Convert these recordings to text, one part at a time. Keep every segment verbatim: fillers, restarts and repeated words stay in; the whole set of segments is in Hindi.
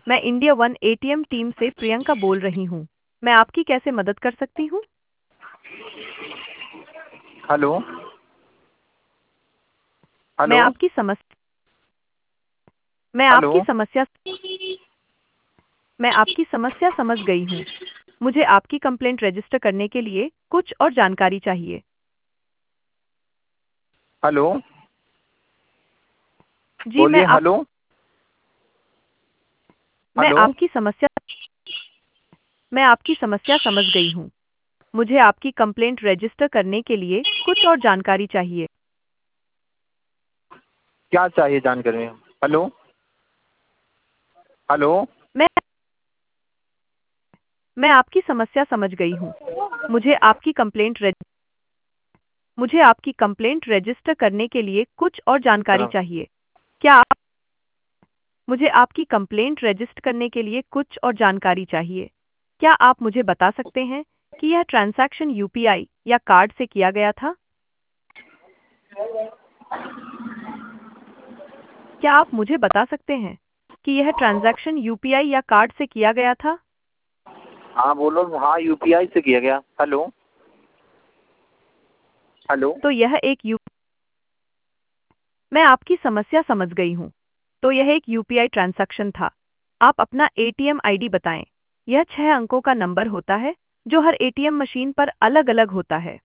मैं इंडिया वन एटीएम टीम से प्रियंका बोल रही हूँ। मैं आपकी कैसे मदद कर सकती हूँ? हेलो। मैं हेलो। आपकी समस मैं हेलो। आपकी समस्या मैं आपकी समस्या समझ गई हूँ। मुझे आपकी कंप्लेंट रजिस्टर करने के लिए कुछ और जानकारी चाहिए। हेलो। जी मैं बोलिए। आप हेलो। मैं हेलो। आपकी समस्या मैं आपकी समस्या समझ गई हूँ। मुझे आपकी कंप्लेंट रजिस्टर करने के लिए कुछ और जानकारी चाहिए। क्या चाहिए जानकारी में? हेलो। हेलो। मैं मैं आपकी समस्या समझ गई हूँ। मुझे आपकी कंप्लेंट रज मुझे आपकी कंप्लेंट रजिस्टर करने के लिए कुछ और जानकारी तरह चाहिए। क्या आप मुझे आपकी कंप्लेंट रजिस्टर करने के लिए कुछ और जानकारी चाहिए। क्या आप मुझे बता सकते हैं कि यह ट्रांजैक्शन यूपीआई या कार्ड से किया गया था? क्या आप मुझे बता सकते हैं कि यह ट्रांजैक्शन यूपीआई या कार्ड से किया गया था? हाँ बोलो। हाँ, यूपीआई से किया गया। हेलो। हेलो। तो यह एक यू मैं आपकी समस्या समझ गई हूँ। तो यह एक यूपीआई ट्रांजैक्शन था। आप अपना एटीएम आईडी बताएं। यह छह अंकों का नंबर होता है जो हर एटीएम मशीन पर अलग-अलग होता है।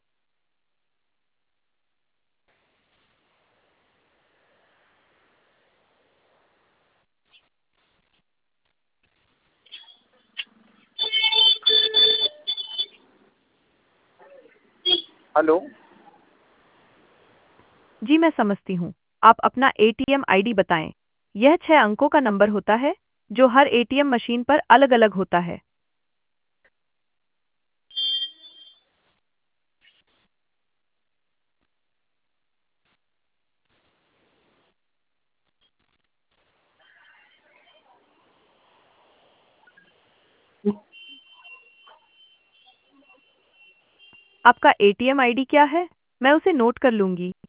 हेलो। जी मैं समझती हूँ। आप अपना एटीएम आईडी बताएं। यह छह अंकों का नंबर होता है जो हर एटीएम मशीन पर अलग-अलग होता है। आपका एटीएम आईडी क्या है? मैं उसे नोट कर लूंगी।